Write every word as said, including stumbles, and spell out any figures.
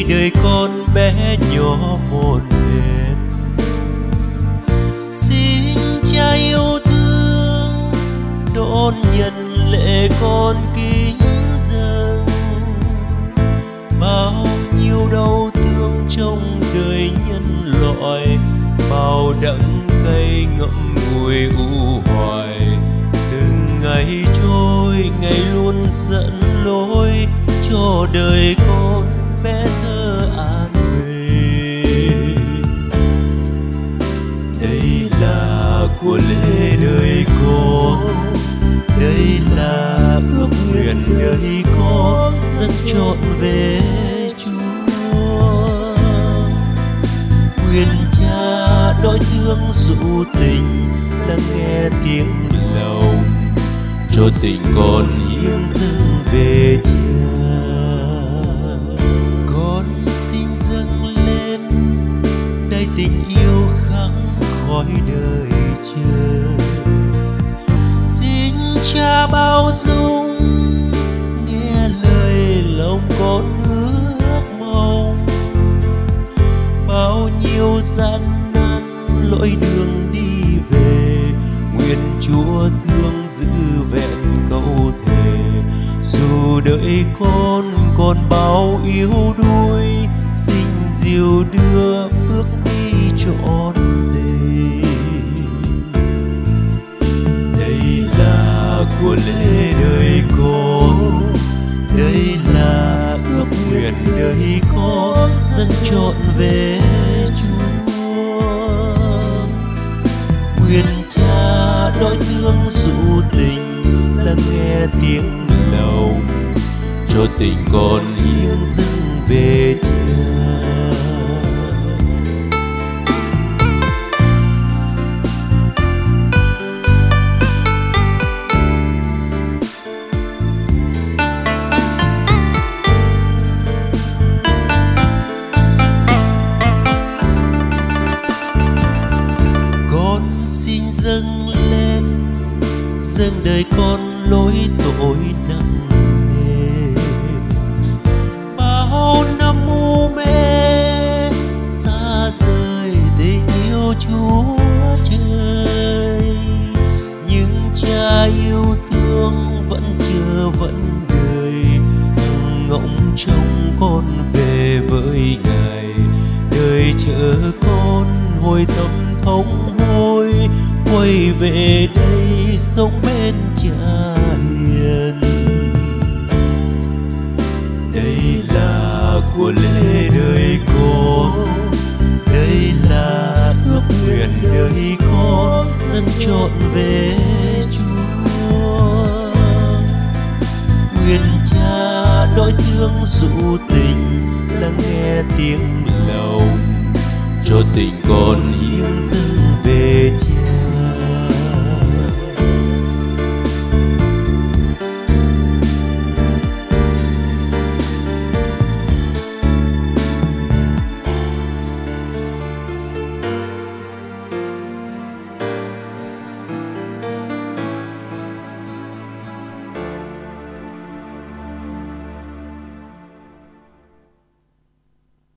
đời con bé nhỏ hồn hển. Xin cha yêu thương đón nhận lệ con kính dâng. Bao nhiêu đau thương trong đời nhân loại, bao đắng cay ngậm ngùi u hoài. Từng ngày trôi ngày luôn dẫn lối cho đời con bé thơ an huệ. Đây là của lễ đời con, đây là ước nguyện đời con dâng trọn về Chúa. Nguyện cha đói thương dụ tình, lắng nghe tiếng lòng cho tình con hiến dâng về cha. Con xin dâng lên đầy tình yêu khắc khói đời chờ. Xin cha bao dung nghe lời lòng con ước mong. Bao nhiêu gian nan lỗi đường đi về, nguyện Chúa thương giữ vẹn câu thề. Dù đợi con còn bao yếu đuối, xin dìu đưa bước đi trọn đời. Đây là của lễ đời con, đây là ước nguyện đời con dâng trọn về Chúa. Nguyện cha đói thương dụ tình, lắng nghe tiếng lòng cho tình con hiến dâng về cha. Dâng lên, dâng đời con lỗi tội nặng nề. Bao năm u mê xa rời tình yêu Chúa trời, nhưng cha yêu thương vẫn chờ vẫn đợi, ngóng trông con về với Ngài. Đời chờ con hồi tâm thống hối, quay về đây sống bên cha hiền. Đây là của lễ đời con, đây là ước nguyện đời con dâng trọn về Chúa. Nguyện cha đói thương dụ tình, lắng nghe tiếng lòng cho tình con hiến dâng về